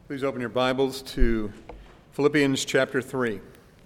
Please open your Bibles to Philippians chapter 3.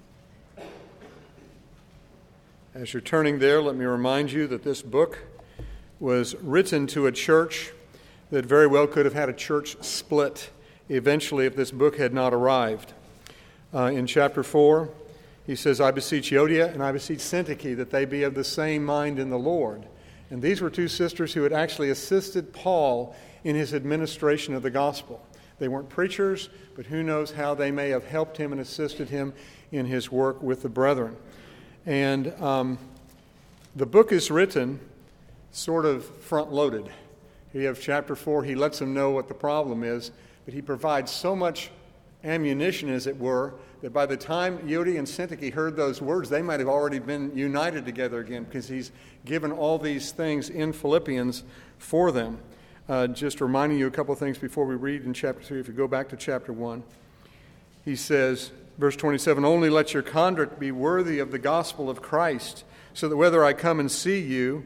As you're turning there, let me remind you that this book was written to a church that very well could have had a church split eventually if this book had not arrived. In chapter 4, he says, I beseech Euodia and I beseech Syntyche that they be of the same mind in the Lord. And these were two sisters who had actually assisted Paul in his administration of the gospel. They weren't preachers, but who knows how they may have helped him and assisted him in his work with the brethren. And the book is written sort of front-loaded. You have chapter 4, he lets them know what the problem is, but he provides so much ammunition, as it were, that by the time Euodia and Syntyche heard those words, they might have already been united together again, because he's given all these things in Philippians for them. Just reminding you a couple of things before we read in chapter 3. If you go back to chapter 1, he says, verse 27, Only let your conduct be worthy of the gospel of Christ, so that whether I come and see you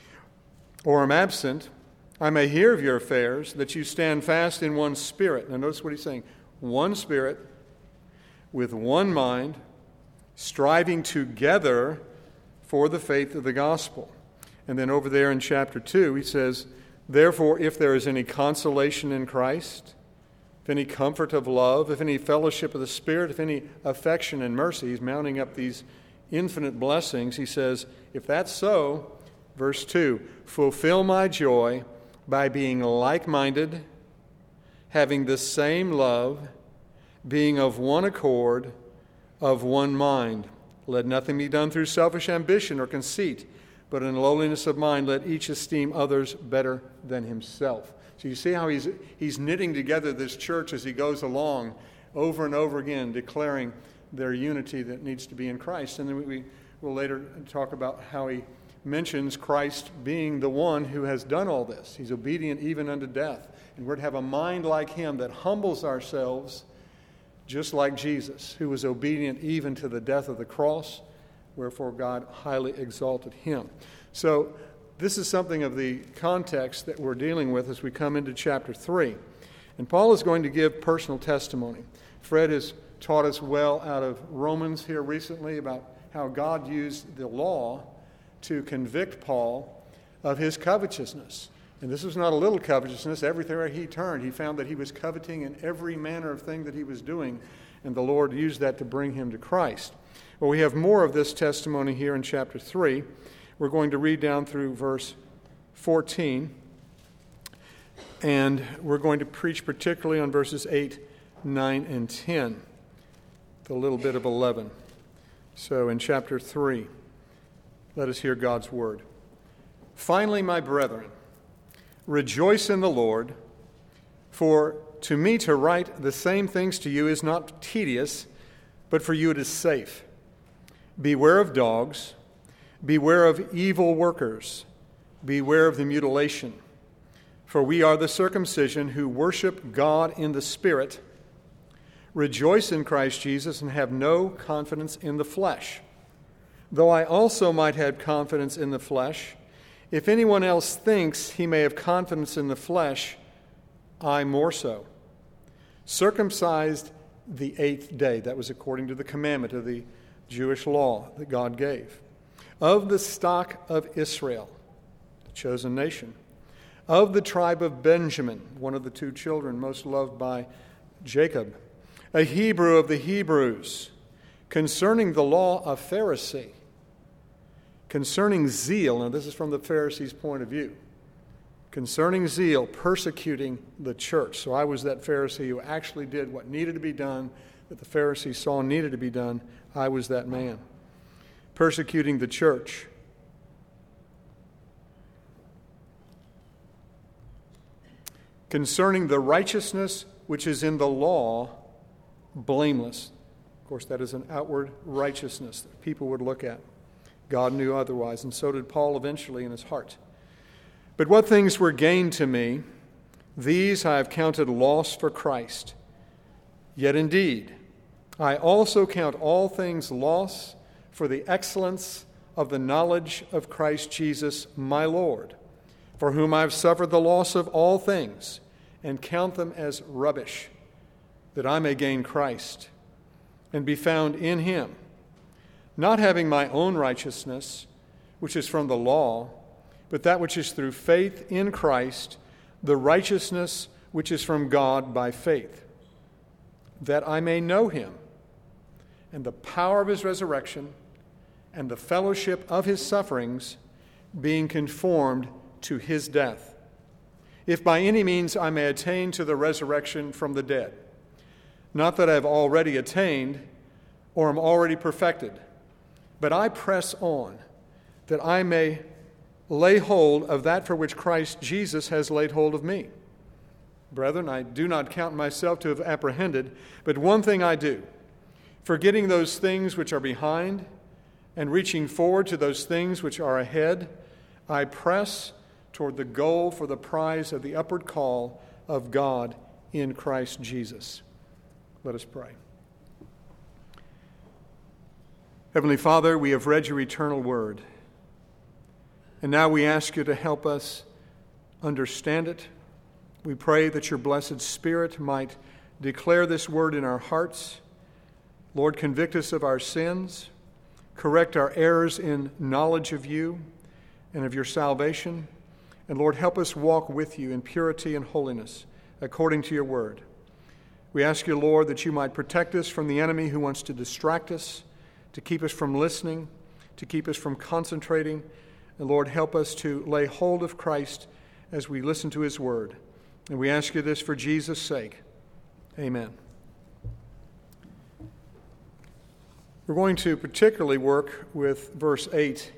or am absent, I may hear of your affairs, that you stand fast in one spirit. Now notice what he's saying. One spirit, with one mind, striving together for the faith of the gospel. And then over there in chapter 2, he says, Therefore, if there is any consolation in Christ, if any comfort of love, if any fellowship of the Spirit, if any affection and mercy, he's mounting up these infinite blessings. He says, if that's so, verse 2, fulfill my joy by being like-minded, having the same love, being of one accord, of one mind. Let nothing be done through selfish ambition or conceit, but in lowliness of mind, let each esteem others better than himself. So you see how he's knitting together this church as he goes along, over and over again, declaring their unity that needs to be in Christ. And then we will later talk about how he mentions Christ being the one who has done all this. He's obedient even unto death. And we're to have a mind like him that humbles ourselves just like Jesus, who was obedient even to the death of the cross, wherefore God highly exalted him. So this is something of the context that we're dealing with as we come into chapter 3. And Paul is going to give personal testimony. Fred has taught us well out of Romans here recently about how God used the law to convict Paul of his covetousness. And this was not a little covetousness. Everywhere he turned, he found that he was coveting in every manner of thing that he was doing, and the Lord used that to bring him to Christ. Well, we have more of this testimony here in chapter 3. We're going to read down through verse 14, and we're going to preach particularly on verses 8, 9, and 10, with a little bit of 11. So in chapter 3, let us hear God's word. Finally, my brethren, rejoice in the Lord, for to me to write the same things to you is not tedious, but for you it is safe. Beware of dogs, beware of evil workers, beware of the mutilation. For we are the circumcision who worship God in the Spirit, rejoice in Christ Jesus, and have no confidence in the flesh. Though I also might have confidence in the flesh, if anyone else thinks he may have confidence in the flesh, I more so. Circumcised the 8th day, that was according to the commandment of the Jewish law that God gave, of the stock of Israel, the chosen nation, of the tribe of Benjamin, one of the two children most loved by Jacob, a Hebrew of the Hebrews, concerning the law of Pharisee, concerning zeal, now this is from the Pharisees' point of view, concerning zeal, persecuting the church. So I was that Pharisee who actually did what needed to be done, that the Pharisees saw needed to be done. I was that man. Persecuting the church. Concerning the righteousness which is in the law, blameless. Of course, that is an outward righteousness that people would look at. God knew otherwise, and so did Paul eventually in his heart. But what things were gained to me, these I have counted loss for Christ. Yet indeed, I also count all things loss for the excellence of the knowledge of Christ Jesus my Lord, for whom I have suffered the loss of all things, and count them as rubbish, that I may gain Christ and be found in him, not having my own righteousness, which is from the law, but that which is through faith in Christ, the righteousness which is from God by faith, that I may know him and the power of his resurrection and the fellowship of his sufferings, being conformed to his death, if by any means I may attain to the resurrection from the dead. Not that I have already attained or am already perfected, but I press on, that I may lay hold of that for which Christ Jesus has laid hold of me. Brethren, I do not count myself to have apprehended, but one thing I do, forgetting those things which are behind and reaching forward to those things which are ahead, I press toward the goal for the prize of the upward call of God in Christ Jesus. Let us pray. Heavenly Father, we have read your eternal word, and now we ask you to help us understand it. We pray that your blessed Spirit might declare this word in our hearts. Lord, convict us of our sins, correct our errors in knowledge of you and of your salvation, and Lord, help us walk with you in purity and holiness according to your word. We ask you, Lord, that you might protect us from the enemy who wants to distract us, to keep us from listening, to keep us from concentrating. And Lord, help us to lay hold of Christ as we listen to his word. And we ask you this for Jesus' sake. Amen. We're going to particularly work with verse 8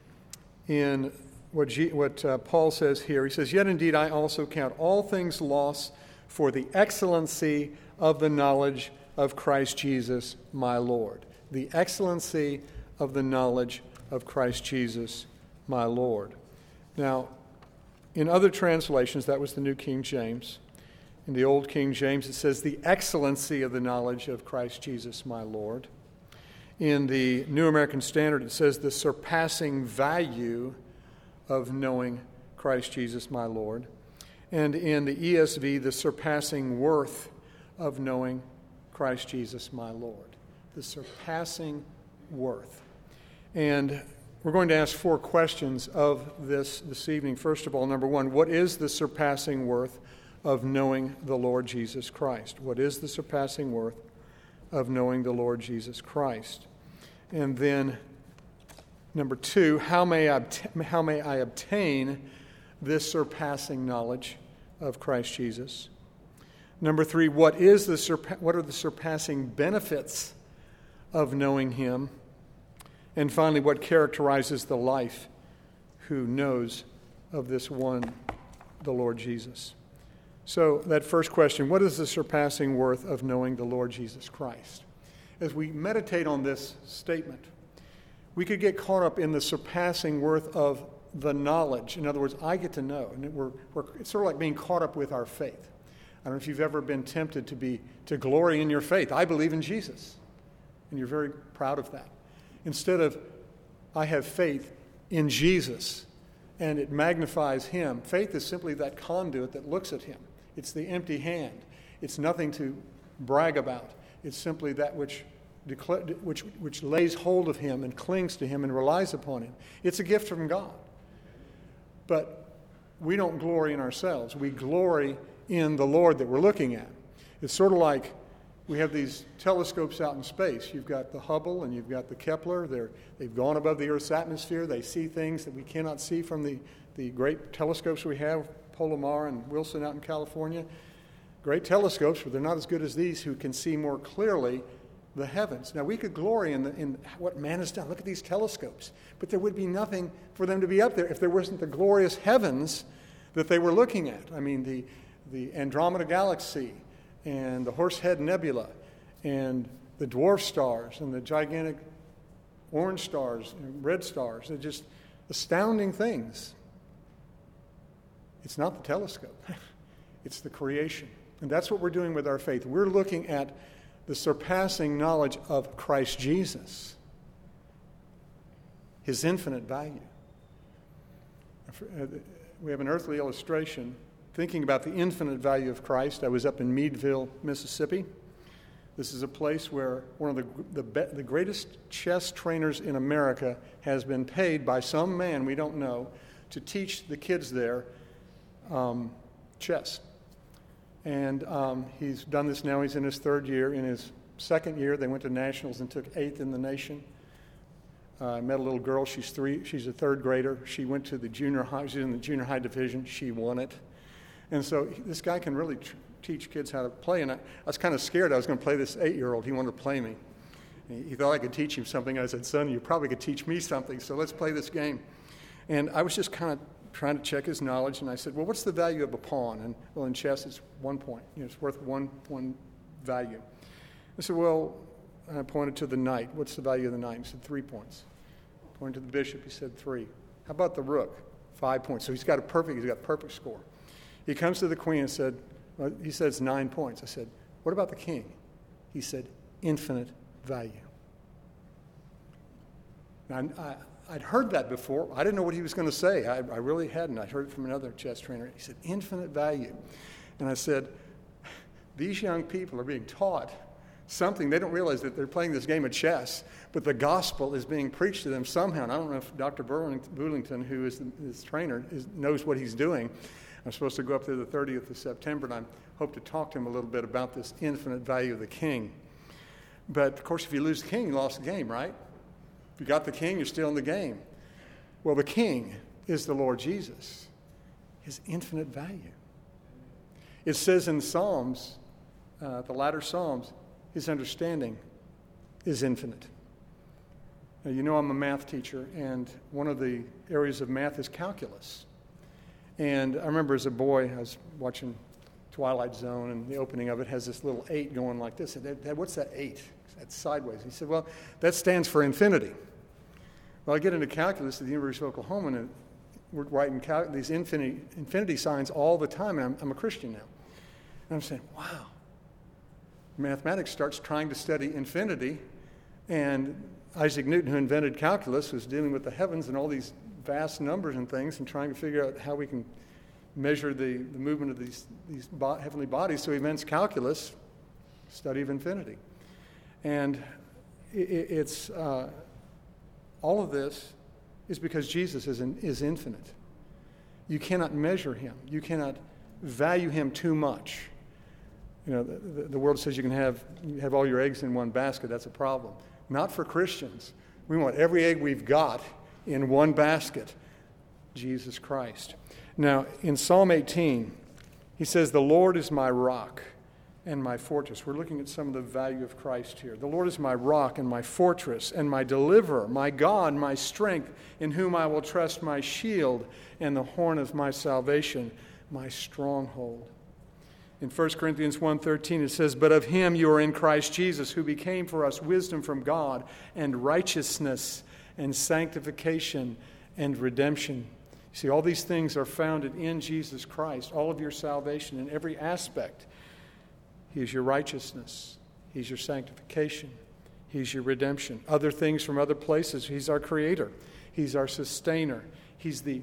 in what Paul says here. He says, "Yet indeed I also count all things loss for the excellency of the knowledge of Christ Jesus my Lord." The excellency of the knowledge of Christ Jesus my Lord. Now, in other translations, that was the New King James. In the Old King James, it says, "the excellency of the knowledge of Christ Jesus my Lord." In the New American Standard, it says, "the surpassing value of knowing Christ Jesus my Lord." And in the ESV, "the surpassing worth of knowing Christ Jesus my Lord." The surpassing worth. And we're going to ask 4 questions of this evening. First of all, number 1, what is the surpassing worth of knowing the Lord Jesus Christ? What is the surpassing worth of knowing the Lord Jesus Christ? And then, number 2, how may I obtain this surpassing knowledge of Christ Jesus? Number 3, what are the surpassing benefits of knowing him? And finally, what characterizes the life who knows of this one, the Lord Jesus? So that first question, what is the surpassing worth of knowing the Lord Jesus Christ? As we meditate on this statement, we could get caught up in the surpassing worth of the knowledge. In other words, I get to know. And it's sort of like being caught up with our faith. I don't know if you've ever been tempted to glory in your faith. I believe in Jesus. And you're very proud of that. Instead of, I have faith in Jesus, and it magnifies him. Faith is simply that conduit that looks at him. It's the empty hand. It's nothing to brag about. It's simply that which lays hold of him and clings to him and relies upon him. It's a gift from God. But we don't glory in ourselves. We glory in the Lord that we're looking at. It's sort of like we have these telescopes out in space. You've got the Hubble and you've got the Kepler. They've gone above the Earth's atmosphere. They see things that we cannot see from the great telescopes we have, Palomar and Wilson out in California. Great telescopes, but they're not as good as these who can see more clearly the heavens. Now, we could glory in what man has done. Look at these telescopes. But there would be nothing for them to be up there if there wasn't the glorious heavens that they were looking at. I mean, the Andromeda Galaxy and the Horsehead Nebula and the dwarf stars and the gigantic orange stars and red stars. They're just astounding things. It's not the telescope. It's the creation. And that's what we're doing with our faith. We're looking at the surpassing knowledge of Christ Jesus, his infinite value. We have an earthly illustration thinking about the infinite value of Christ. I was up in Meadville, Mississippi, This is a place where one of the greatest chess trainers in America has been paid by some man we don't know to teach the kids there chess. And he's done this now. He's in his third year. In his second year, they went to nationals and took 8th in the nation. I met a little girl. She's a third grader. She went to the junior high. She's in the junior high division. She won it. And so this guy can really teach kids how to play. And I was kind of scared I was going to play this 8-year-old. He wanted to play me. He thought I could teach him something. I said, son, you probably could teach me something, so let's play this game. And I was just kind of trying to check his knowledge. And I said, well, what's the value of a pawn? And, well, in chess, it's 1 point. It's worth one value. I said, well, I pointed to the knight. What's the value of the knight? He said, 3 points. I pointed to the bishop. He said, 3. How about the rook? 5 points. So he's got a perfect score. He comes to the queen and said, well, he says 9 points. I said, what about the king? He said, infinite value. Now, I'd heard that before. I didn't know what he was going to say. I really hadn't. I heard it from another chess trainer. He said, infinite value. And I said, these young people are being taught something. They don't realize that they're playing this game of chess, but the gospel is being preached to them somehow. And I don't know if Dr. Boolington, who is his trainer, knows what he's doing. I'm supposed to go up there the 30th of September, and I hope to talk to him a little bit about this infinite value of the king. But, of course, if you lose the king, you lost the game, right? If you got the king, you're still in the game. Well, the king is the Lord Jesus, his infinite value. It says in Psalms, the latter Psalms, his understanding is infinite. Now, you know I'm a math teacher, and one of the areas of math is calculus. And I remember as a boy, I was watching Twilight Zone, and the opening of it has this little 8 going like this. And Dad, what's that 8? That's sideways. He said, well, that stands for infinity. Well, I get into calculus at the University of Oklahoma, and we're writing these infinity signs all the time, and I'm a Christian now. And I'm saying, wow. Mathematics starts trying to study infinity, and Isaac Newton, who invented calculus, was dealing with the heavens and all these vast numbers and things and trying to figure out how we can measure the movement of these heavenly bodies. So he invents calculus, study of infinity. And it's all of this is because Jesus is infinite. You cannot measure him. You cannot value him too much. You know, the world says you can have all your eggs in one basket. That's a problem. Not for Christians. We want every egg we've got in one basket, Jesus Christ. Now, in Psalm 18, he says, the Lord is my rock and my fortress. We're looking at some of the value of Christ here. The Lord is my rock and my fortress and my deliverer, my God, my strength, in whom I will trust, my shield and the horn of my salvation, my stronghold. In 1 Corinthians 1:13, it says, but of him you are in Christ Jesus, who became for us wisdom from God and righteousness and sanctification and redemption. You see, all these things are founded in Jesus Christ, all of your salvation in every aspect. He is your righteousness. He's your sanctification. He's your redemption. Other things from other places. He's our creator. He's our sustainer. He's the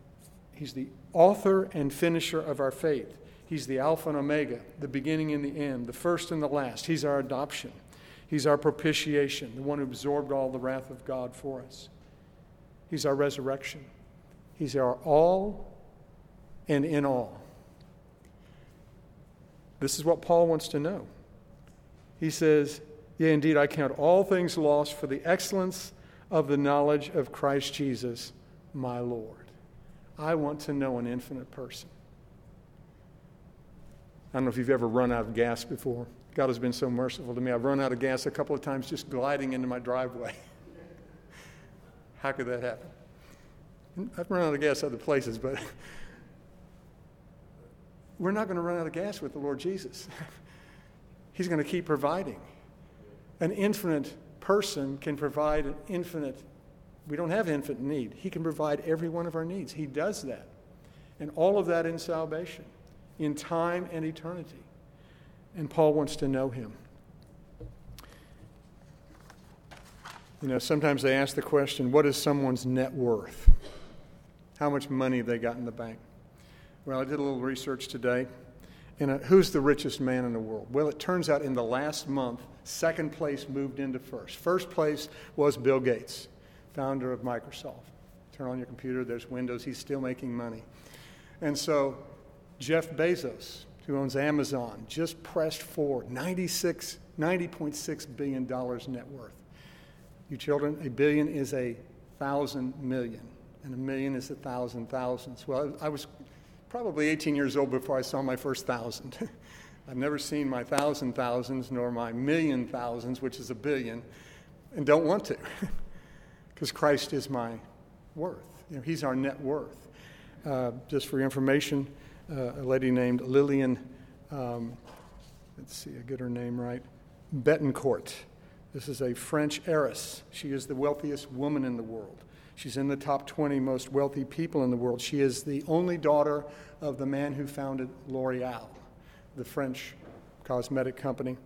author and finisher of our faith. He's the Alpha and Omega, the beginning and the end, the first and the last. He's our adoption. He's our propitiation, the one who absorbed all the wrath of God for us. He's our resurrection. He's our all and in all. This is what Paul wants to know. He says, yea, indeed, I count all things lost for the excellence of the knowledge of Christ Jesus, my Lord. I want to know an infinite person. I don't know if you've ever run out of gas before. God has been so merciful to me. I've run out of gas a couple of times just gliding into my driveway. How could that happen? I've run out of gas other places, but we're not going to run out of gas with the Lord Jesus. He's going to keep providing. An infinite person can provide an infinite, we don't have infinite need. He can provide every one of our needs. He does that. And all of that in salvation, in time and eternity. And Paul wants to know him. You know, sometimes they ask the question, what is someone's net worth? How much money have they got in the bank? Well, I did a little research today, Who's the richest man in the world? Well, it turns out in the last month, second place moved into first. First place was Bill Gates, founder of Microsoft. Turn on your computer, there's Windows, he's still making money. And so Jeff Bezos, who owns Amazon, just pressed forward, $90.6 billion net worth. You children, a billion is 1,000 million, and a million is 1,000 thousands. Well, I was probably 18 years old before I saw my first 1,000. I've never seen my 1,000 thousands nor my million thousands, which is a billion, and don't want to, because Christ is my worth. He's our net worth. Just for your information, a lady named Lillian, let's see, I get her name right, Betancourt. This is a French heiress. She is the wealthiest woman in the world. She's in the top 20 most wealthy people in the world. She is the only daughter of the man who founded L'Oreal, the French cosmetic company,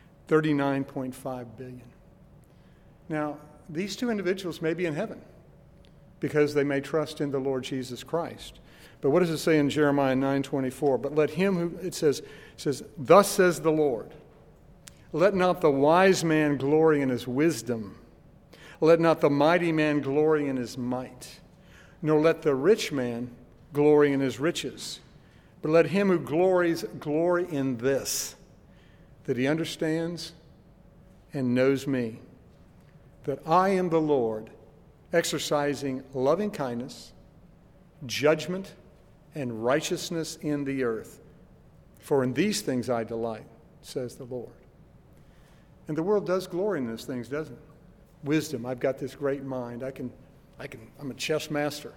$39.5 billion. Now, these two individuals may be in heaven because they may trust in the Lord Jesus Christ. But what does it say in Jeremiah 9:24? But let him who, it says, thus says the Lord, let not the wise man glory in his wisdom, let not the mighty man glory in his might, nor let the rich man glory in his riches, but let him who glories glory in this, that he understands and knows me, that I am the Lord, exercising loving kindness, judgment, and righteousness in the earth. For in these things I delight, says the Lord. And the world does glory in those things, doesn't it? Wisdom, I've got this great mind. I'm a chess master.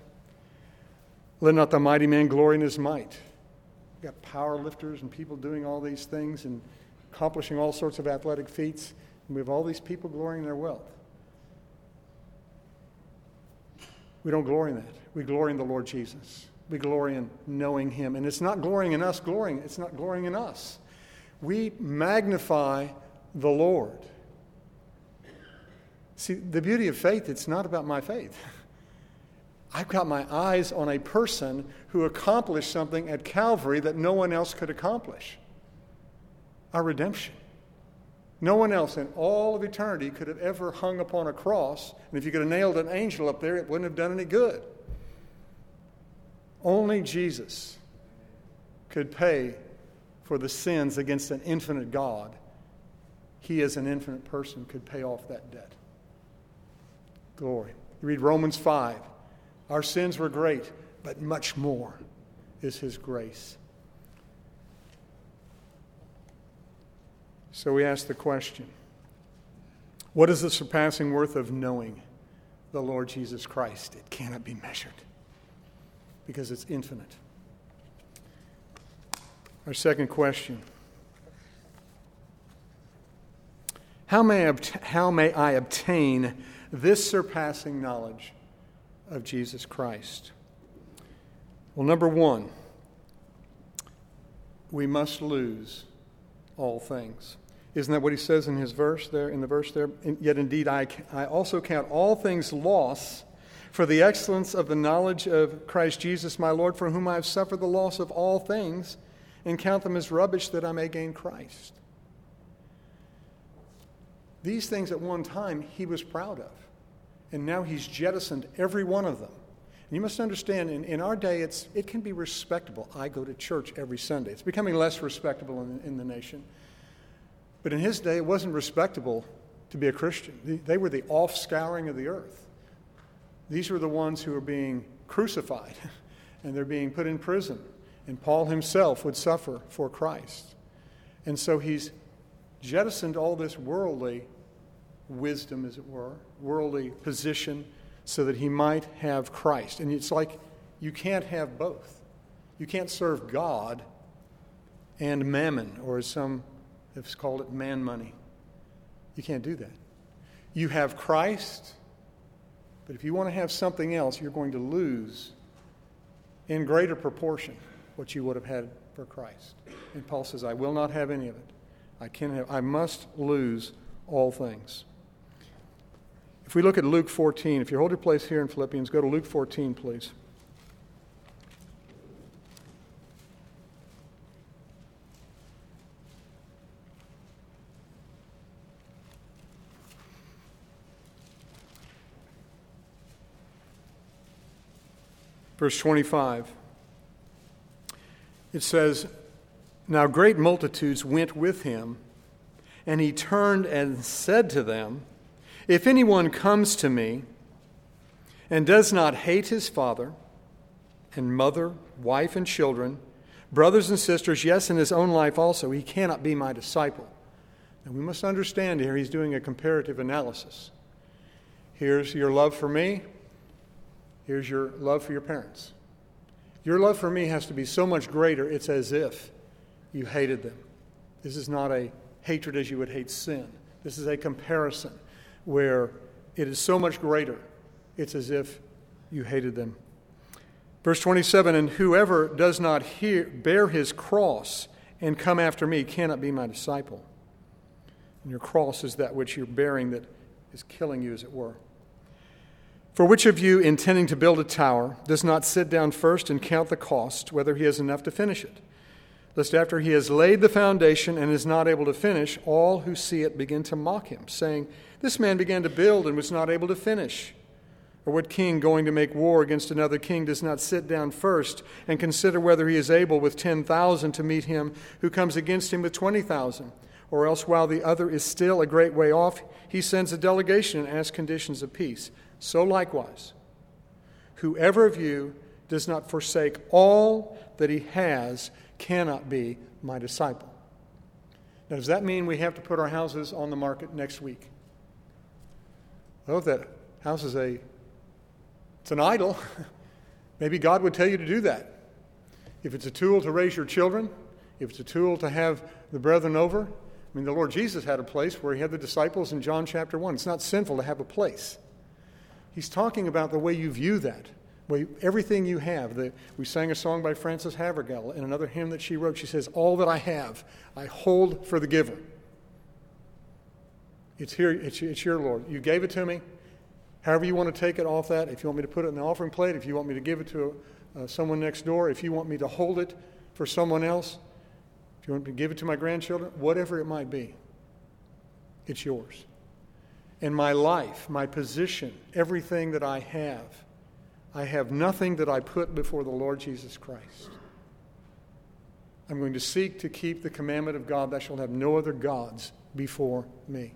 Let not the mighty man glory in his might. We've got power lifters and people doing all these things and accomplishing all sorts of athletic feats. And we have all these people glorying in their wealth. We don't glory in that. We glory in the Lord Jesus. We glory in knowing him. And it's not glorying in us glorying. It's not glorying in us. We magnify the Lord. See, the beauty of faith, it's not about my faith. I've got my eyes on a person who accomplished something at Calvary that no one else could accomplish. Our redemption. No one else in all of eternity could have ever hung upon a cross, and if you could have nailed an angel up there, it wouldn't have done any good. Only Jesus could pay for the sins against an infinite God. He, as an infinite person, could pay off that debt. Glory. You read Romans 5. Our sins were great, but much more is his grace. So we ask the question, what is the surpassing worth of knowing the Lord Jesus Christ? It cannot be measured because it's infinite. Our second question, how may I obtain this surpassing knowledge of Jesus Christ? Well, number one, we must lose all things. Isn't that what he says in his verse there, in the verse there? Yet indeed I also count all things loss for the excellence of the knowledge of Christ Jesus my Lord, for whom I have suffered the loss of all things, and count them as rubbish that I may gain Christ. These things at one time he was proud of, and now he's jettisoned every one of them. And you must understand, in our day, it can be respectable. I go to church every Sunday. It's becoming less respectable in the nation. But in his day, it wasn't respectable to be a Christian. They were the offscouring of the earth. These were the ones who were being crucified, and they're being put in prison. And Paul himself would suffer for Christ. And so he's jettisoned all this worldly wisdom, as it were, worldly position, so that he might have Christ. And it's like you can't have both. You can't serve God and mammon, or as some have called it, man money. You can't do that. You have Christ, but if you want to have something else, you're going to lose in greater proportion what you would have had for Christ. And Paul says, I will not have any of it. I must lose all things. If we look at Luke 14, if you hold your place here in Philippians, go to Luke 14, please. Verse 25. It says, "Now great multitudes went with him, and he turned and said to them, 'If anyone comes to me and does not hate his father and mother, wife and children, brothers and sisters, yes, and his own life also, he cannot be my disciple.'" And we must understand here he's doing a comparative analysis. Here's your love for me. Here's your love for your parents. Your love for me has to be so much greater, it's as if you hated them. This is not a hatred as you would hate sin. This is a comparison where it is so much greater, it's as if you hated them. Verse 27, "And whoever does not bear his cross and come after me cannot be my disciple." And your cross is that which you're bearing that is killing you, as it were. "For which of you, intending to build a tower, does not sit down first and count the cost, whether he has enough to finish it? Lest after he has laid the foundation and is not able to finish, all who see it begin to mock him, saying, 'This man began to build and was not able to finish.' Or what king going to make war against another king does not sit down first and consider whether he is able with 10,000 to meet him who comes against him with 20,000? Or else while the other is still a great way off, he sends a delegation and asks conditions of peace. So likewise, whoever of you does not forsake all that he has cannot be my disciple." Now, does that mean we have to put our houses on the market next week? Well, if that house is it's an idol, maybe God would tell you to do that. If it's a tool to raise your children, if it's a tool to have the brethren over, I mean, the Lord Jesus had a place where he had the disciples in John chapter 1. It's not sinful to have a place. He's talking about the way you view that, everything you have. We sang a song by Frances Havergal in another hymn that she wrote. She says, "All that I have, I hold for the giver." It's here. It's your Lord. You gave it to me. However you want to take it off that, if you want me to put it in the offering plate, if you want me to give it to someone next door, if you want me to hold it for someone else, if you want me to give it to my grandchildren, whatever it might be, it's yours. And my life, my position, everything that I have nothing that I put before the Lord Jesus Christ. I'm going to seek to keep the commandment of God, "Thou shalt have no other gods before me."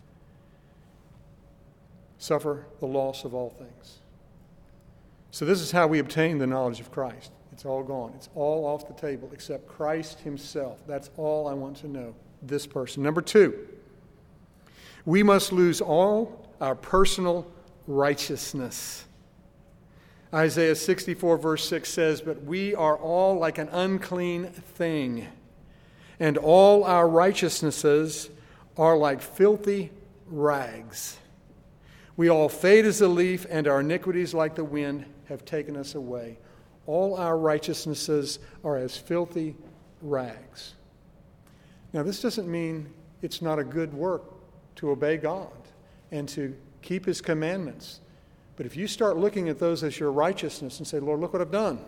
Suffer the loss of all things. So this is how we obtain the knowledge of Christ. It's all gone. It's all off the table except Christ himself. That's all I want to know, this person. Number 2, we must lose all our personal righteousness. Isaiah 64 verse 6 says, "But we are all like an unclean thing, and all our righteousnesses are like filthy rags. We all fade as a leaf, and our iniquities like the wind have taken us away." All our righteousnesses are as filthy rags. Now, this doesn't mean it's not a good work to obey God and to keep his commandments. But if you start looking at those as your righteousness and say, "Lord, look what I've done,"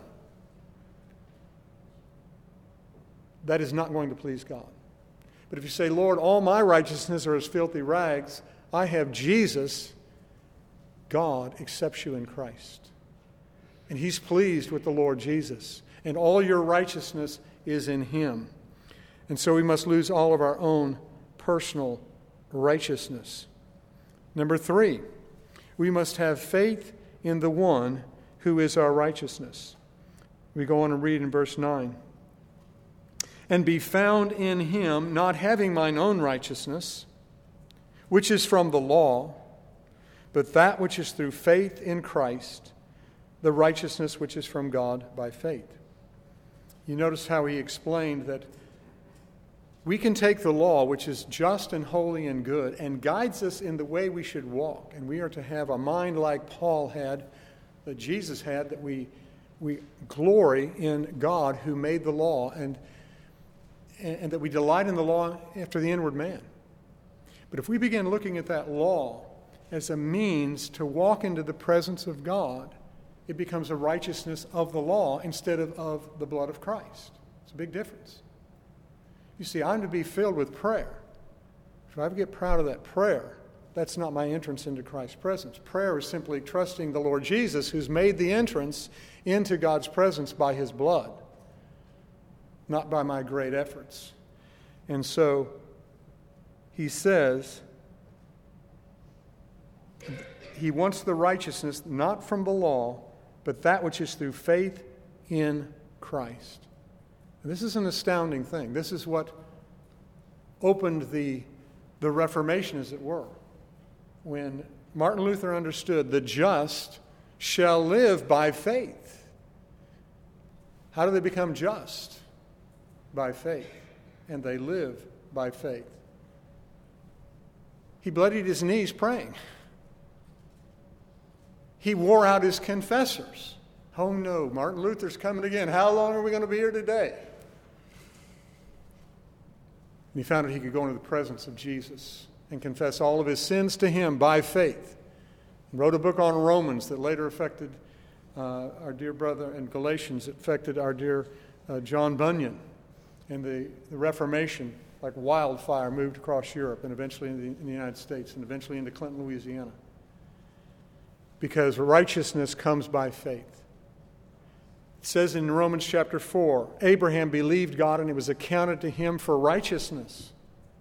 that is not going to please God. But if you say, "Lord, all my righteousness are as filthy rags, I have Jesus," God accepts you in Christ. And he's pleased with the Lord Jesus. And all your righteousness is in him. And so we must lose all of our own personal righteousness. Number 3, we must have faith in the one who is our righteousness. We go on and read in verse 9. "And be found in him, not having mine own righteousness, which is from the law, but that which is through faith in Christ, the righteousness which is from God by faith." You notice how he explained that we can take the law, which is just and holy and good, and guides us in the way we should walk. And we are to have a mind like Paul had, that Jesus had, that we glory in God who made the law, and that we delight in the law after the inward man. But if we begin looking at that law as a means to walk into the presence of God, it becomes a righteousness of the law instead of the blood of Christ. It's a big difference. You see, I'm to be filled with prayer. If I ever get proud of that prayer, That's not my entrance into Christ's presence. Prayer is simply trusting the Lord Jesus, who's made the entrance into God's presence by his blood, not by my great efforts. And so he says he wants the righteousness not from the law, but that which is through faith in Christ. And this is an astounding thing. This is what opened the Reformation, as it were. When Martin Luther understood the just shall live by faith. How do they become just? By faith. And they live by faith. He bloodied his knees praying. He wore out his confessors. Oh no, Martin Luther's coming again. How long are we going to be here today? And he found that he could go into the presence of Jesus and confess all of his sins to him by faith. He wrote a book on Romans that later affected our dear brother, and Galatians that affected our dear John Bunyan. And the Reformation, like wildfire, moved across Europe and eventually in the United States and eventually into Clinton, Louisiana. Because righteousness comes by faith. It says in Romans chapter 4, Abraham believed God and it was accounted to him for righteousness.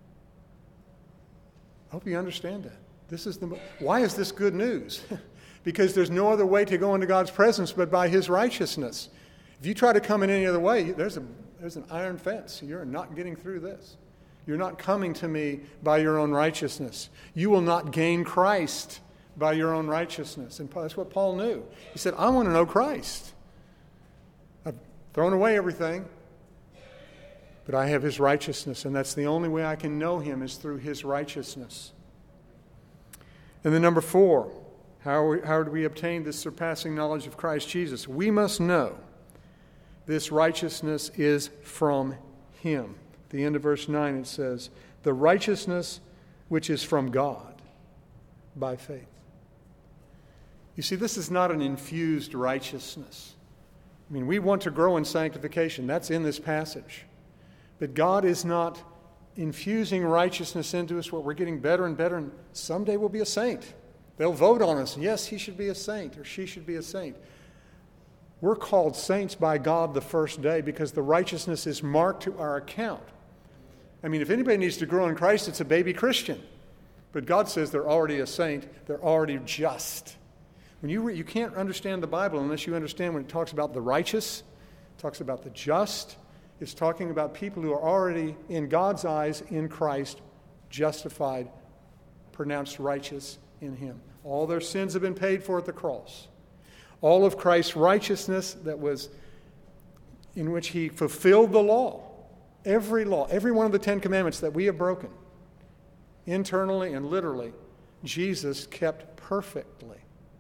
I hope you understand that. Why is this good news? Because there's no other way to go into God's presence but by his righteousness. If you try to come in any other way, there's an iron fence. You're not getting through this. You're not coming to me by your own righteousness. You will not gain Christ by your own righteousness. And that's what Paul knew. He said, I want to know Christ. I've thrown away everything, but I have his righteousness, and that's the only way I can know him is through his righteousness. And then number 4, how do we obtain this surpassing knowledge of Christ Jesus? We must know this righteousness is from him. At the end of verse 9 it says, the righteousness which is from God by faith. You see, this is not an infused righteousness. I mean, we want to grow in sanctification. That's in this passage. But God is not infusing righteousness into us where we're getting better and better, and someday we'll be a saint. They'll vote on us. Yes, he should be a saint, or she should be a saint. We're called saints by God the first day because the righteousness is marked to our account. I mean, if anybody needs to grow in Christ, it's a baby Christian. But God says they're already a saint. They're already just. When you can't understand the Bible unless you understand when it talks about the righteous, it talks about the just. It's talking about people who are already, in God's eyes, in Christ, justified, pronounced righteous in him. All their sins have been paid for at the cross. All of Christ's righteousness that was in which he fulfilled the law, every one of the 10 commandments that we have broken, internally and literally, Jesus kept perfectly.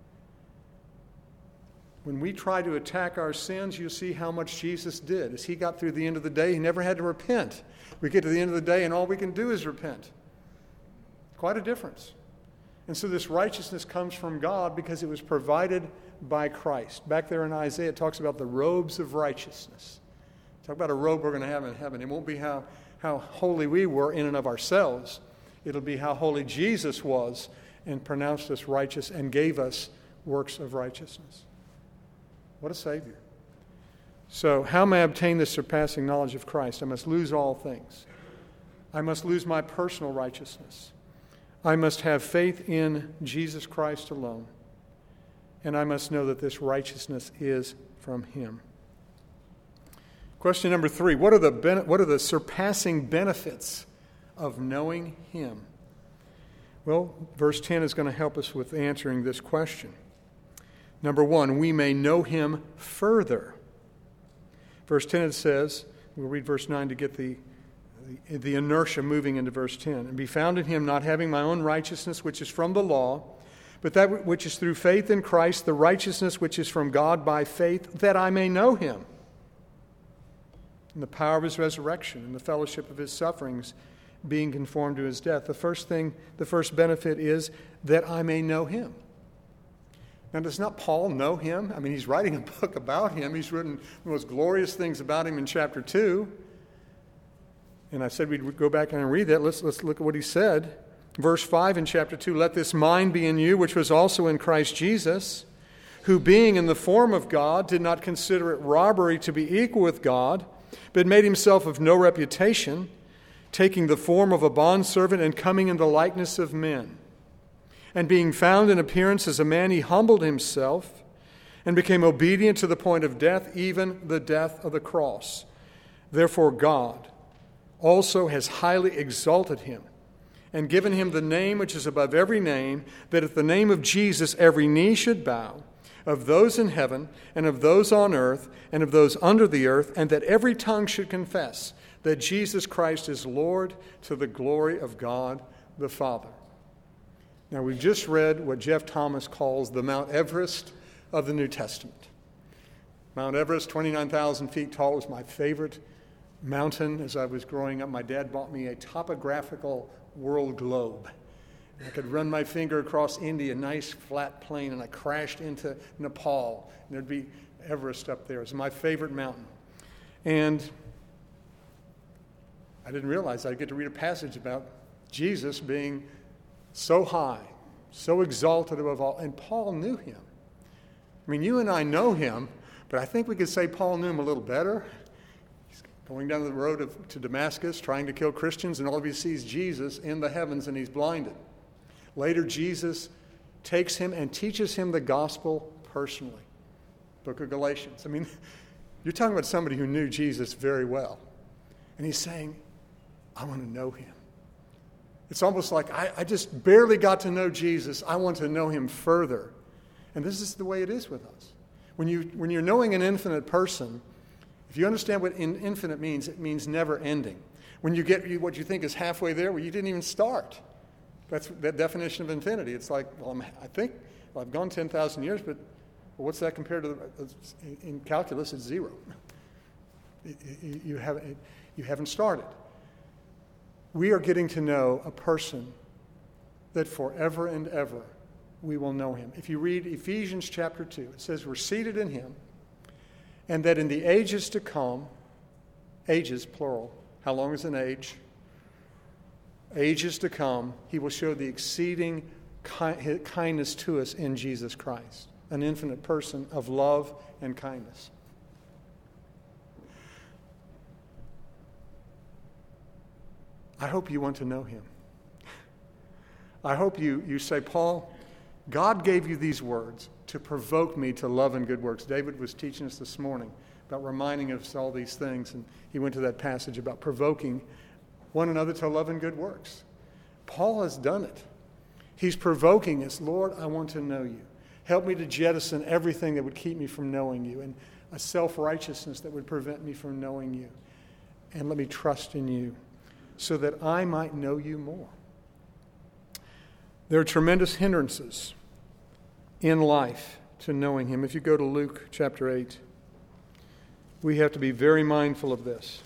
When we try to attack our sins, you see how much Jesus did. As he got through the end of the day, he never had to repent. We get to the end of the day and all we can do is repent. Quite a difference. And so this righteousness comes from God because it was provided by Christ. Back there in Isaiah, it talks about the robes of righteousness. Talk about a robe we're going to have in heaven. It won't be how holy we were in and of ourselves. It'll be how holy Jesus was and pronounced us righteous and gave us works of righteousness. What a Savior. So how may I obtain this surpassing knowledge of Christ? I must lose all things. I must lose my personal righteousness. I must have faith in Jesus Christ alone. And I must know that this righteousness is from him. Question number 3. What are the surpassing benefits of knowing him? Well, verse 10 is going to help us with answering this question. Number 1, we may know him further. Verse 10 it says, we'll read verse 9 to get the inertia moving into verse 10. And be found in him, not having my own righteousness, which is from the law, but that which is through faith in Christ, the righteousness which is from God by faith, that I may know him, in the power of his resurrection, and the fellowship of his sufferings, being conformed to his death. The first benefit is that I may know him. Now, does not Paul know him? I mean, he's writing a book about him. He's written the most glorious things about him in chapter 2. And I said we'd go back and read that. Let's look at what he said. Verse 5 in chapter 2, let this mind be in you, which was also in Christ Jesus, who being in the form of God did not consider it robbery to be equal with God, but made himself of no reputation, taking the form of a bondservant and coming in the likeness of men. And being found in appearance as a man, he humbled himself and became obedient to the point of death, even the death of the cross. Therefore God also has highly exalted him and given him the name which is above every name, that at the name of Jesus every knee should bow, of those in heaven and of those on earth and of those under the earth, and that every tongue should confess that Jesus Christ is Lord, to the glory of God the Father. Now, we've just read what Jeff Thomas calls the Mount Everest of the New Testament. Mount Everest, 29,000 feet tall, was my favorite mountain as I was growing up. My dad bought me a topographical world globe. I could run my finger across India, a nice flat plain, and I crashed into Nepal. And there'd be Everest up there. It was my favorite mountain. And I didn't realize I'd get to read a passage about Jesus being so high, so exalted above all. And Paul knew him. I mean, you and I know him, but I think we could say Paul knew him a little better. He's going down the road to Damascus, trying to kill Christians, and all of he sees Jesus in the heavens, and he's blinded. Later, Jesus takes him and teaches him the gospel personally. Book of Galatians. I mean, you're talking about somebody who knew Jesus very well. And he's saying, I want to know him. It's almost like I just barely got to know Jesus. I want to know him further. And this is the way it is with us. When you're knowing an infinite person, if you understand what infinite means, it means never ending. When you get what you think is halfway there, well, you didn't even start. That's that definition of infinity. It's like, well, I've gone 10,000 years, but what's that compared to in calculus? It's zero. You haven't started. We are getting to know a person that forever and ever we will know him. If you read Ephesians chapter 2, it says we're seated in him, and that in the ages to come, ages plural, how long is an age? Ages to come, he will show the exceeding kindness to us in Jesus Christ, an infinite person of love and kindness. I hope you want to know him. I hope you say, Paul, God gave you these words to provoke me to love and good works. David was teaching us this morning about reminding us all these things, and he went to that passage about provoking one another to love and good works. Paul has done it. He's provoking us. Lord, I want to know you. Help me to jettison everything that would keep me from knowing you, and a self-righteousness that would prevent me from knowing you. And let me trust in you so that I might know you more. There are tremendous hindrances in life to knowing him. If you go to Luke chapter 8, we have to be very mindful of this.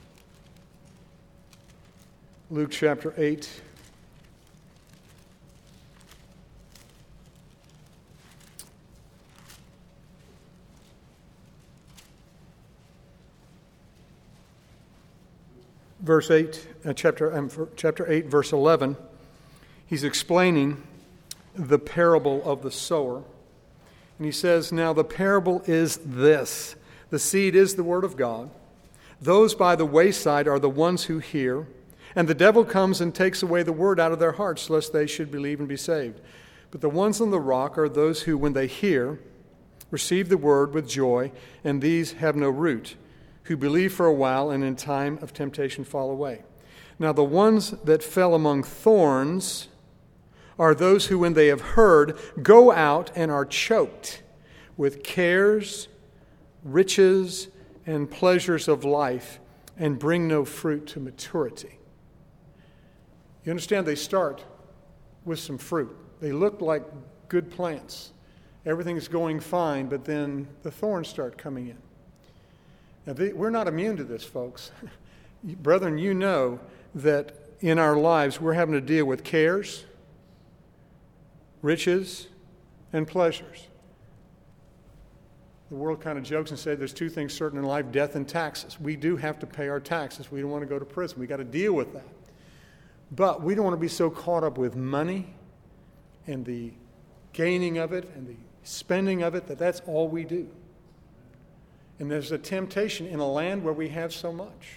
Luke chapter 8. Verse 8, chapter 8, verse 11, he's explaining the parable of the sower. And he says, now the parable is this. The seed is the word of God. Those by the wayside are the ones who hear, and the devil comes and takes away the word out of their hearts, lest they should believe and be saved. But the ones on the rock are those who, when they hear, receive the word with joy, and these have no root, who believe for a while and in time of temptation fall away. Now the ones that fell among thorns are those who, when they have heard, go out and are choked with cares, riches, and pleasures of life, and bring no fruit to maturity. You understand, they start with some fruit. They look like good plants. Everything's going fine, but then the thorns start coming in. Now, we're not immune to this, folks. Brethren, you know that in our lives we're having to deal with cares, riches, and pleasures. The world kind of jokes and says there's two things certain in life, death and taxes. We do have to pay our taxes. We don't want to go to prison. We've got to deal with that. But we don't want to be so caught up with money and the gaining of it and the spending of it that that's all we do. And there's a temptation in a land where we have so much.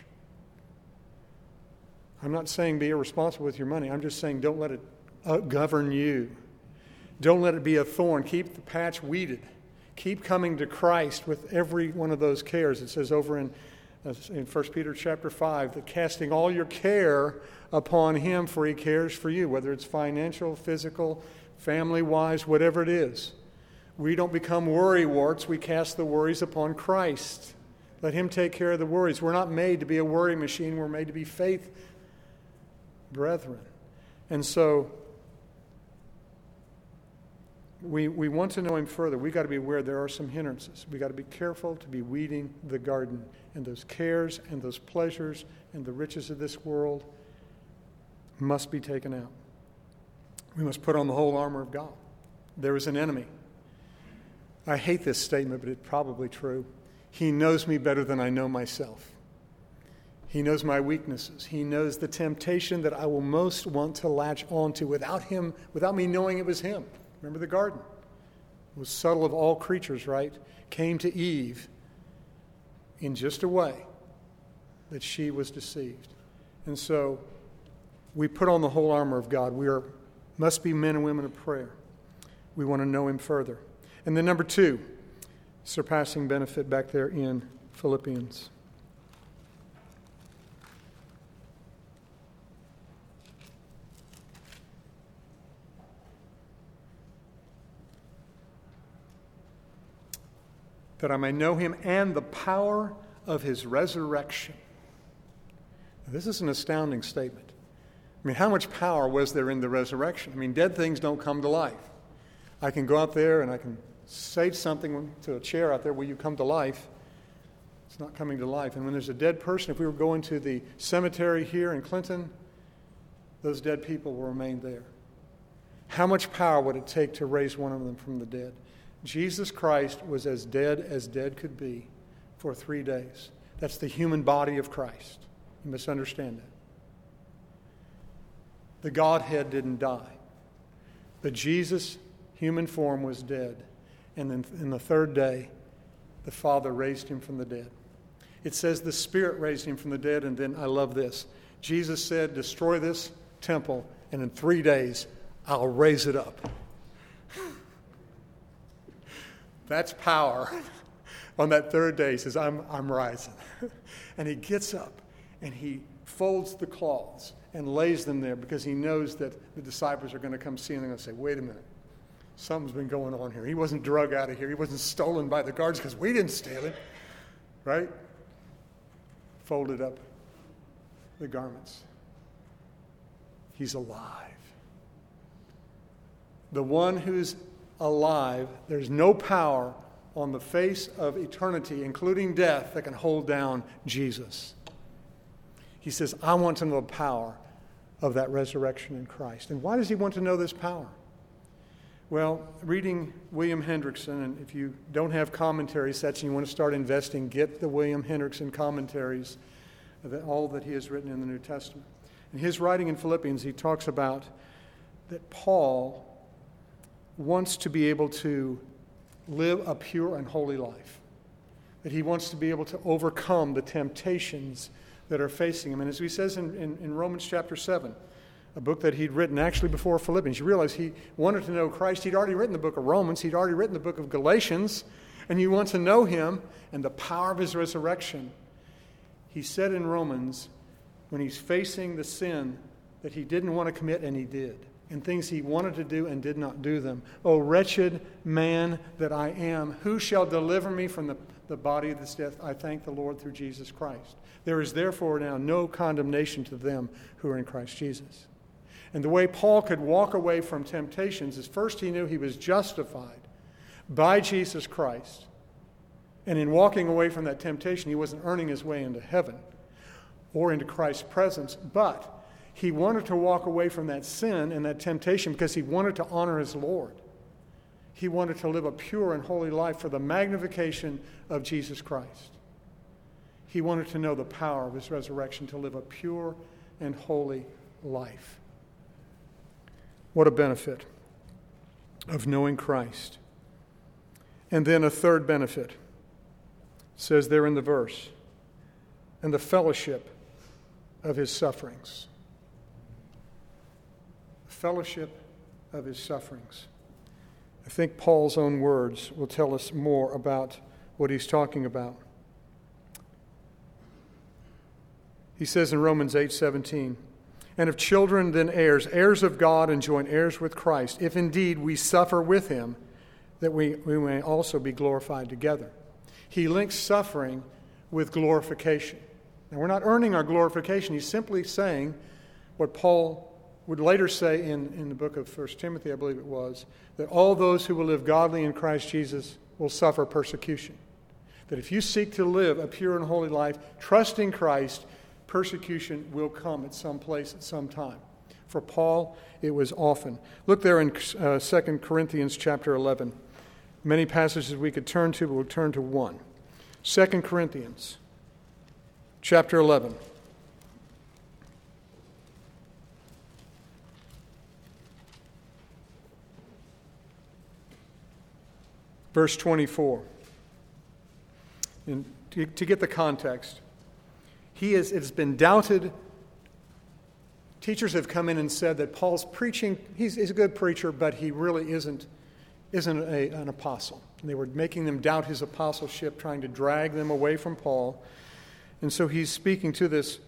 I'm not saying be irresponsible with your money. I'm just saying don't let it govern you. Don't let it be a thorn. Keep the patch weeded. Keep coming to Christ with every one of those cares. It says over in 1 Peter chapter 5 that casting all your care upon Him, for He cares for you, whether it's financial, physical, family-wise, whatever it is. We don't become worrywarts. We cast the worries upon Christ. Let Him take care of the worries. We're not made to be a worry machine. We're made to be faith brethren. And so we want to know Him further. We've got to be aware there are some hindrances. We've got to be careful to be weeding the garden. And those cares and those pleasures and the riches of this world must be taken out. We must put on the whole armor of God. There is an enemy. I hate this statement, but it's probably true. He knows me better than I know myself. He knows my weaknesses. He knows the temptation that I will most want to latch onto without me knowing it was Him. Remember the garden? It was subtle of all creatures, right? Came to Eve in just a way that she was deceived. And so we put on the whole armor of God. We must be men and women of prayer. We want to know Him further. And then number 2, surpassing benefit back there in Philippians. That I may know Him and the power of His resurrection. Now, this is an astounding statement. I mean, how much power was there in the resurrection? I mean, dead things don't come to life. I can go out there and I can say something to a chair out there, will you come to life? It's not coming to life. And when there's a dead person, if we were going to the cemetery here in Clinton, those dead people will remain there. How much power would it take to raise one of them from the dead? Jesus Christ was as dead could be for 3 days. That's the human body of Christ. You must understand that. The Godhead didn't die. But Jesus' human form was dead. And then in the 3rd day, the Father raised Him from the dead. It says the Spirit raised Him from the dead, and then I love this. Jesus said, destroy this temple, and in 3 days, I'll raise it up. That's power. On that 3rd day, He says, I'm rising. And He gets up and He folds the cloths and lays them there because He knows that the disciples are going to come see Him and they're going to say, wait a minute, something's been going on here. He wasn't drug out of here. He wasn't stolen by the guards because we didn't steal him. Right? Folded up the garments. He's alive. The one who's alive, there's no power on the face of eternity, including death, that can hold down Jesus. He says, I want to know the power of that resurrection in Christ. And why does He want to know this power? Well, reading William Hendrickson, and if you don't have commentary sets and you want to start investing, get the William Hendrickson commentaries, all that he has written in the New Testament. In his writing in Philippians, he talks about that Paul wants to be able to live a pure and holy life, that he wants to be able to overcome the temptations that are facing him. And as he says in Romans chapter 7, a book that he'd written actually before Philippians, you realize he wanted to know Christ. He'd already written the book of Romans. He'd already written the book of Galatians. And you want to know Him and the power of His resurrection. He said in Romans, when he's facing the sin that he didn't want to commit and he did, and things he wanted to do and did not do them. O wretched man that I am, who shall deliver me from the body of this death? I thank the Lord through Jesus Christ. There is therefore now no condemnation to them who are in Christ Jesus. And the way Paul could walk away from temptations is first he knew he was justified by Jesus Christ. And in walking away from that temptation, he wasn't earning his way into heaven or into Christ's presence, but he wanted to walk away from that sin and that temptation because he wanted to honor his Lord. He wanted to live a pure and holy life for the magnification of Jesus Christ. He wanted to know the power of his resurrection, to live a pure and holy life. What a benefit of knowing Christ. And then a third benefit, it says there in the verse, and the fellowship of his sufferings. The fellowship of his sufferings. I think Paul's own words will tell us more about what he's talking about. He says in Romans 8:17, and if children, then heirs, heirs of God and joint heirs with Christ, if indeed we suffer with him, that we may also be glorified together. He links suffering with glorification. Now, we're not earning our glorification. He's simply saying what Paul would later say in the book of 1 Timothy, I believe it was, that all those who will live godly in Christ Jesus will suffer persecution. That if you seek to live a pure and holy life, trusting Christ, persecution will come at some place at some time. For Paul, it was often. Look there in 2 Corinthians chapter 11. Many passages we could turn to, but we'll turn to one. 2 Corinthians chapter 11. Verse 24. And to get the context, it has been doubted. Teachers have come in and said that Paul's preaching, he's a good preacher, but he really isn't an apostle. And they were making them doubt his apostleship, trying to drag them away from Paul. And so he's speaking to this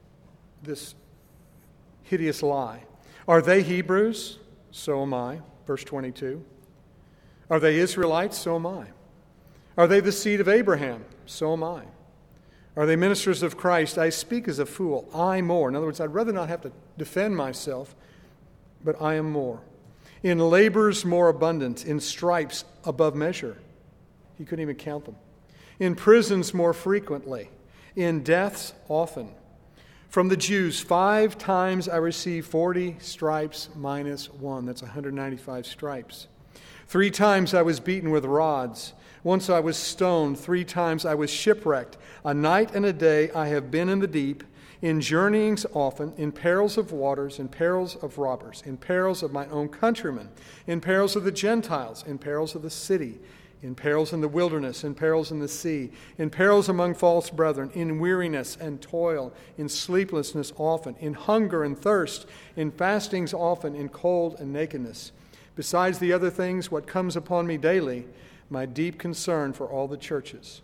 hideous lie. Are they Hebrews? So am I. Verse 22. Are they Israelites? So am I. Are they the seed of Abraham? So am I. Are they ministers of Christ? I speak as a fool. I more. In other words, I'd rather not have to defend myself, but I am more. In labors more abundant, in stripes above measure. He couldn't even count them. In prisons more frequently, in deaths often. From the Jews, 5 times I received 40 stripes minus 1. That's 195 stripes. 3 times I was beaten with rods. Once I was stoned. 3 times I was shipwrecked. A night and a day I have been in the deep, in journeyings often, in perils of waters, in perils of robbers, in perils of my own countrymen, in perils of the Gentiles, in perils of the city, in perils in the wilderness, in perils in the sea, in perils among false brethren, in weariness and toil, in sleeplessness often, in hunger and thirst, in fastings often, in cold and nakedness. Besides the other things, what comes upon me daily, my deep concern for all the churches.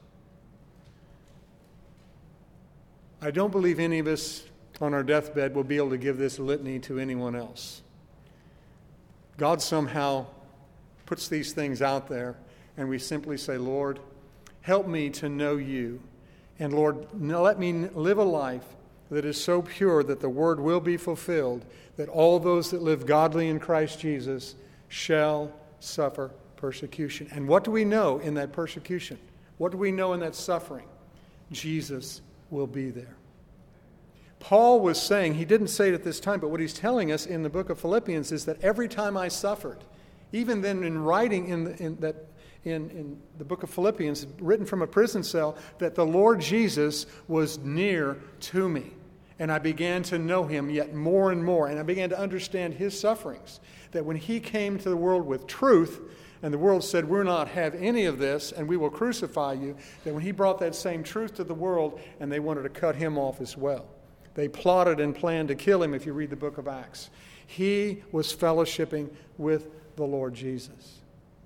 I don't believe any of us on our deathbed will be able to give this litany to anyone else. God somehow puts these things out there, and we simply say, Lord, help me to know you. And Lord, let me live a life that is so pure that the word will be fulfilled, that all those that live godly in Christ Jesus shall suffer persecution. And what do we know in that persecution? What do we know in that suffering? Jesus will be there. Paul was saying, he didn't say it at this time, but what he's telling us in the book of Philippians is that every time I suffered, even then in writing in the book of Philippians, written from a prison cell, that the Lord Jesus was near to me. And I began to know him yet more and more. And I began to understand his sufferings. That when he came to the world with truth, and the world said, we'll not have any of this, and we will crucify you, that when he brought that same truth to the world, and they wanted to cut him off as well. They plotted and planned to kill him, if you read the book of Acts. He was fellowshipping with the Lord Jesus.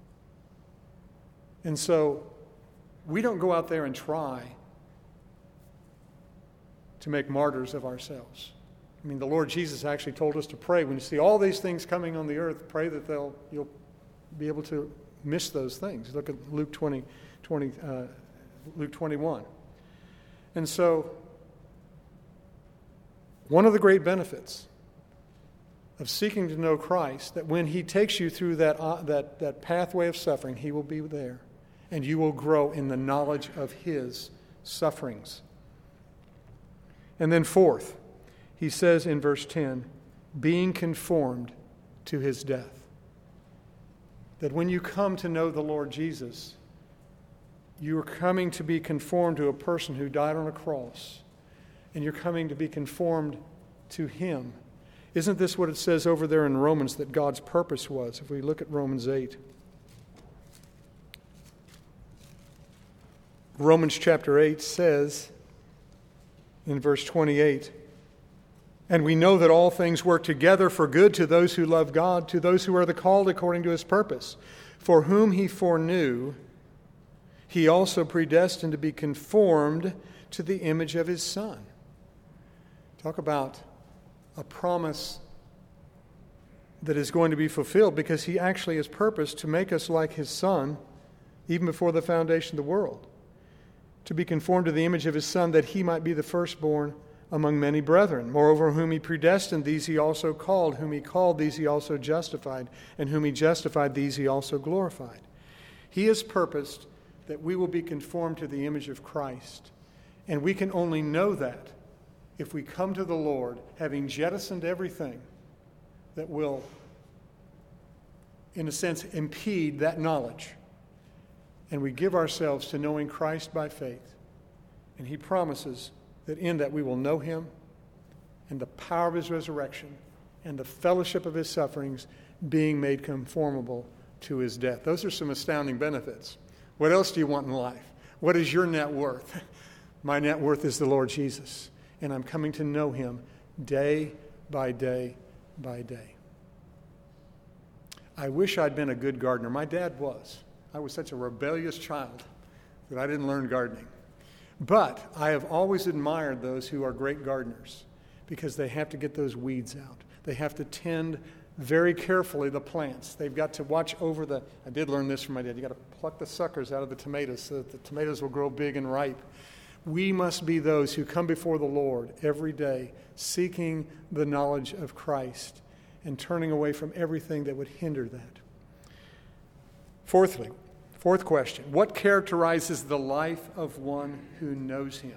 And so, we don't go out there and try to make martyrs of ourselves. I mean, the Lord Jesus actually told us to pray. When you see all these things coming on the earth, pray that you'll be able to miss those things. Look at Luke 21. And so, one of the great benefits of seeking to know Christ, that when he takes you through that pathway of suffering, he will be there. And you will grow in the knowledge of his sufferings. And then fourth, he says in verse 10, being conformed to his death. That when you come to know the Lord Jesus, you are coming to be conformed to a person who died on a cross. And you're coming to be conformed to him. Isn't this what it says over there in Romans that God's purpose was? If we look at Romans 8. Romans chapter 8 says in verse 28, "And we know that all things work together for good to those who love God, to those who are the called according to his purpose. For whom he foreknew, he also predestined to be conformed to the image of his Son." Talk about a promise that is going to be fulfilled, because he actually has purposed to make us like his Son even before the foundation of the world. To be conformed to the image of his Son, that he might be the firstborn among many brethren. Moreover, whom he predestined, these he also called. Whom he called, these he also justified. And whom he justified, these he also glorified. He has purposed that we will be conformed to the image of Christ. And we can only know that if we come to the Lord, having jettisoned everything that will, in a sense, impede that knowledge. And we give ourselves to knowing Christ by faith. And he promises that in that we will know him and the power of his resurrection and the fellowship of his sufferings, being made conformable to his death. Those are some astounding benefits. What else do you want in life? What is your net worth? My net worth is the Lord Jesus. And I'm coming to know him day by day by day. I wish I'd been a good gardener. My dad was. I was such a rebellious child that I didn't learn gardening. But I have always admired those who are great gardeners, because they have to get those weeds out. They have to tend very carefully the plants. They've got to watch over I did learn this from my dad. You got to pluck the suckers out of the tomatoes so that the tomatoes will grow big and ripe. We must be those who come before the Lord every day, seeking the knowledge of Christ and turning away from everything that would hinder that. Fourth question, what characterizes the life of one who knows him?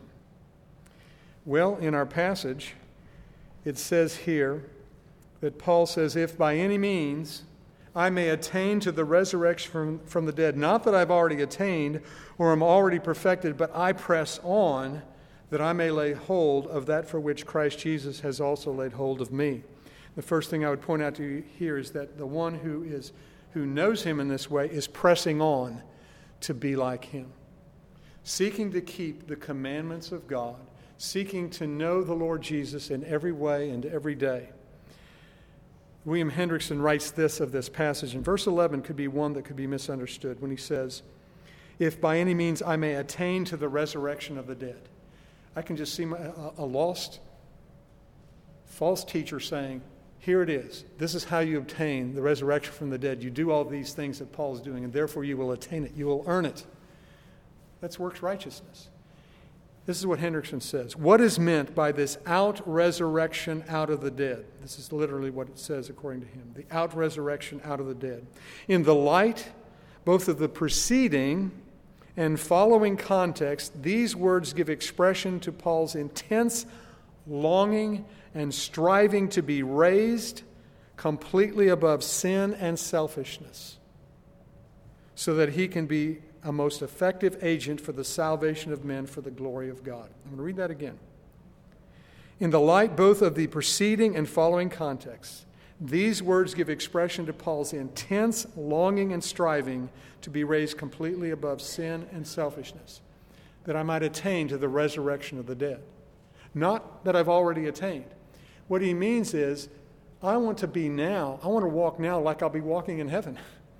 Well, in our passage, it says here that Paul says, "If by any means I may attain to the resurrection from the dead, not that I've already attained or am already perfected, but I press on that I may lay hold of that for which Christ Jesus has also laid hold of me." The first thing I would point out to you here is that the one who knows him in this way is pressing on to be like him, seeking to keep the commandments of God, seeking to know the Lord Jesus in every way and every day. William Hendrickson writes this of this passage, and verse 11 could be one that could be misunderstood when he says, "If by any means I may attain to the resurrection of the dead." I can just see a lost, false teacher saying, here it is. This is how you obtain the resurrection from the dead. You do all these things that Paul is doing, and therefore you will attain it. You will earn it. That's works righteousness. This is what Hendrickson says. What is meant by this out-resurrection out of the dead? This is literally what it says according to him. The out-resurrection out of the dead. In the light both of the preceding and following context, these words give expression to Paul's intense longing and striving to be raised completely above sin and selfishness, so that he can be a most effective agent for the salvation of men for the glory of God. I'm going to read that again. In the light both of the preceding and following contexts, these words give expression to Paul's intense longing and striving to be raised completely above sin and selfishness, that I might attain to the resurrection of the dead. Not that I've already attained. What he means is, I want to walk now like I'll be walking in heaven.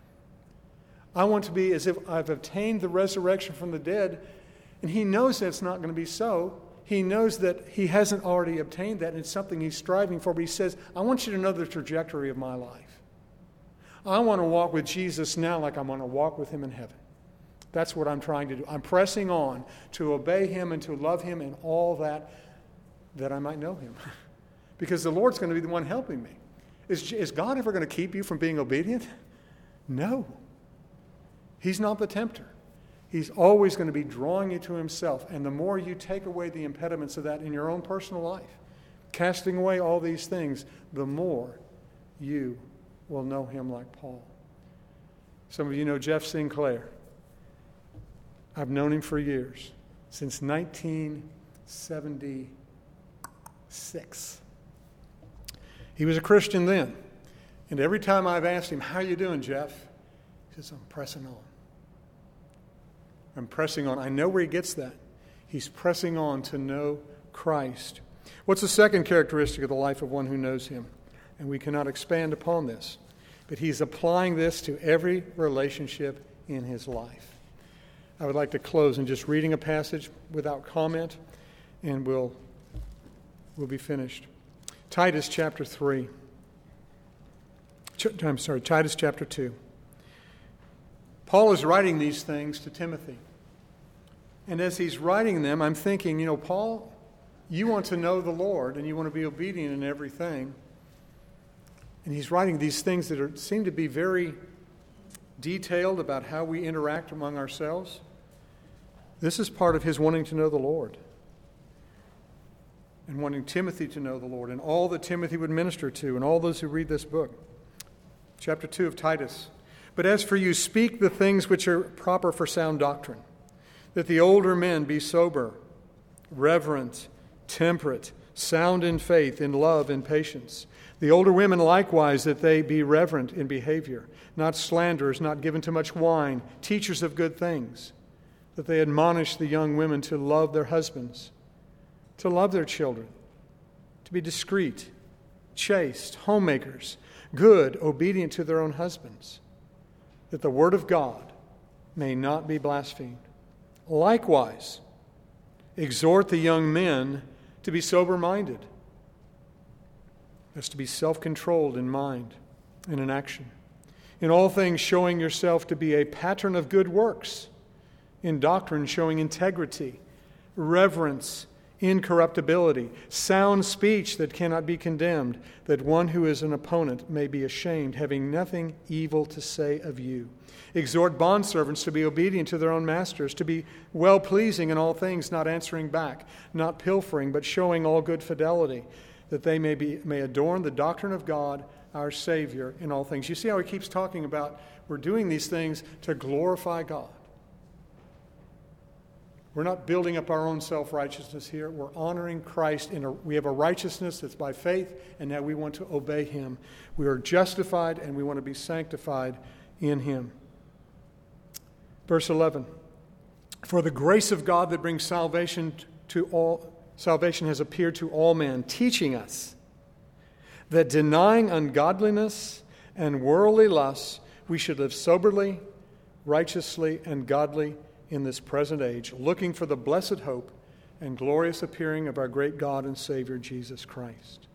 I want to be as if I've obtained the resurrection from the dead, and he knows that it's not going to be so. He knows that he hasn't already obtained that, and it's something he's striving for, but he says, I want you to know the trajectory of my life. I want to walk with Jesus now like I'm going to walk with him in heaven. That's what I'm trying to do. I'm pressing on to obey him and to love him and all that I might know him. Because the Lord's going to be the one helping me. Is God ever going to keep you from being obedient? No. He's not the tempter. He's always going to be drawing you to himself. And the more you take away the impediments of that in your own personal life, casting away all these things, the more you will know him like Paul. Some of you know Jeff Sinclair. I've known him for years, since 1976. He was a Christian then. And every time I've asked him, how you doing, Jeff? He says, I'm pressing on. I'm pressing on. I know where he gets that. He's pressing on to know Christ. What's the second characteristic of the life of one who knows him? And we cannot expand upon this. But he's applying this to every relationship in his life. I would like to close in just reading a passage without comment, and we'll be finished. Titus chapter 3. Titus chapter 2. Paul is writing these things to Timothy. And as he's writing them, I'm thinking, Paul, you want to know the Lord and you want to be obedient in everything. And he's writing these things that seem to be very detailed about how we interact among ourselves. This is part of his wanting to know the Lord and wanting Timothy to know the Lord and all that Timothy would minister to and all those who read this book. Chapter 2 of Titus. But as for you, speak the things which are proper for sound doctrine, that the older men be sober, reverent, temperate, sound in faith, in love, in patience. The older women likewise, that they be reverent in behavior, not slanderers, not given to much wine, teachers of good things, that they admonish the young women to love their husbands, to love their children, to be discreet, chaste, homemakers, good, obedient to their own husbands, that the word of God may not be blasphemed. Likewise, exhort the young men to be sober-minded, as to be self-controlled in mind and in action. In all things showing yourself to be a pattern of good works, in doctrine showing integrity, reverence, incorruptibility, sound speech that cannot be condemned, that one who is an opponent may be ashamed, having nothing evil to say of you. Exhort bondservants to be obedient to their own masters, to be well-pleasing in all things, not answering back, not pilfering, but showing all good fidelity, that they may adorn the doctrine of God, our Savior, in all things. You see how he keeps talking about we're doing these things to glorify God. We're not building up our own self-righteousness here. We're honoring Christ. We have a righteousness that's by faith, and now we want to obey him. We are justified, and we want to be sanctified in him. Verse 11. For the grace of God that brings salvation has appeared to all men, teaching us that denying ungodliness and worldly lusts, we should live soberly, righteously, and godly in this present age, looking for the blessed hope and glorious appearing of our great God and Savior, Jesus Christ.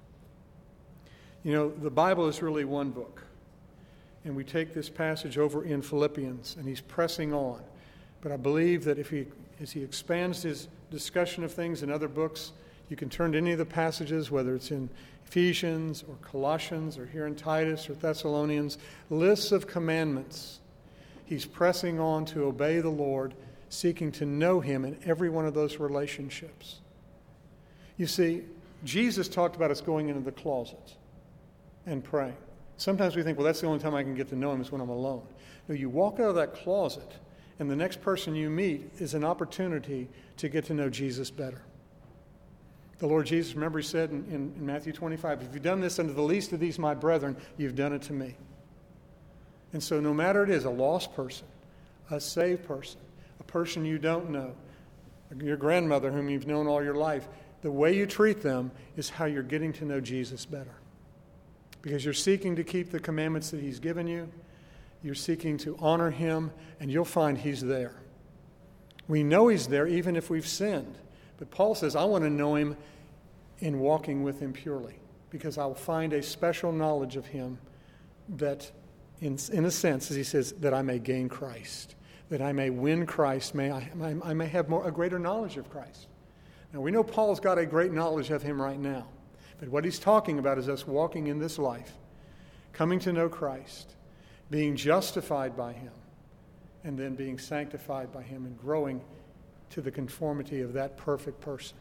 The Bible is really one book. And we take this passage over in Philippians, and he's pressing on. But I believe that as he expands his discussion of things in other books, you can turn to any of the passages, whether it's in Ephesians or Colossians or here in Titus or Thessalonians, lists of commandments. He's pressing on to obey the Lord, seeking to know him in every one of those relationships. You see, Jesus talked about us going into the closet and praying. Sometimes we think, well, that's the only time I can get to know him is when I'm alone. No, you walk out of that closet, and the next person you meet is an opportunity to get to know Jesus better. The Lord Jesus, remember he said in Matthew 25, if you've done this unto the least of these my brethren, you've done it to me. And so no matter it is, a lost person, a saved person, a person you don't know, your grandmother whom you've known all your life, the way you treat them is how you're getting to know Jesus better. Because you're seeking to keep the commandments that he's given you. You're seeking to honor him, and you'll find he's there. We know he's there even if we've sinned. But Paul says, I want to know him in walking with him purely, because I'll find a special knowledge of him that, in a sense, as he says, that I may gain Christ, that I may win Christ, I may have a greater knowledge of Christ. Now, we know Paul's got a great knowledge of him right now. But what he's talking about is us walking in this life, coming to know Christ, being justified by him, and then being sanctified by him and growing to the conformity of that perfect person.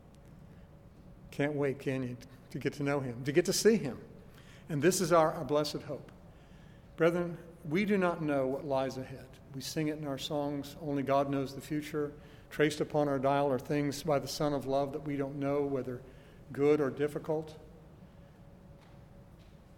Can't wait, can you, to get to know him, to get to see him. And this is our blessed hope. Brethren, we do not know what lies ahead. We sing it in our songs, only God knows the future. Traced upon our dial are things by the Son of Love that we don't know, whether good or difficult.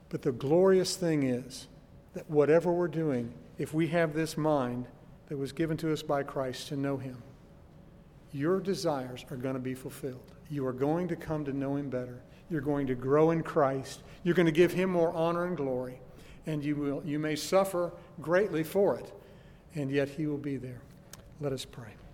But the glorious thing is that whatever we're doing, if we have this mind that was given to us by Christ to know him, your desires are going to be fulfilled. You are going to come to know him better. You're going to grow in Christ. You're going to give him more honor and glory. And you may suffer greatly for it, and yet he will be there. Let us pray.